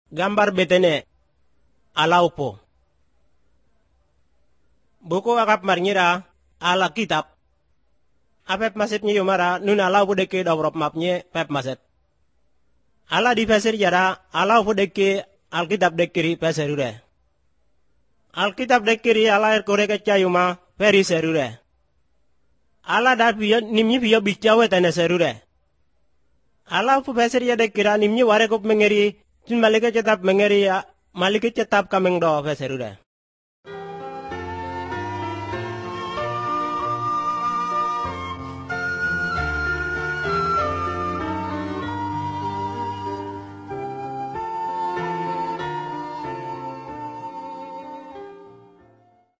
Gambar betene alaupo. Buku akap marnyira ala kitab. Apep masetnya yumara nun alau pudeke dobrop mapnya pep maset. Ala di pasir jara alau pudeke alkitab dekiri peserure. Alkitab dekiri ala erkore kecayuma peri serure. Ala da piyo nimnya piyo bicawe tane serure. Ala pu pasir ya dekira nimnya ware kop mengeri. Jun malike cetap mengeri ya malike cetap kameng do peserure.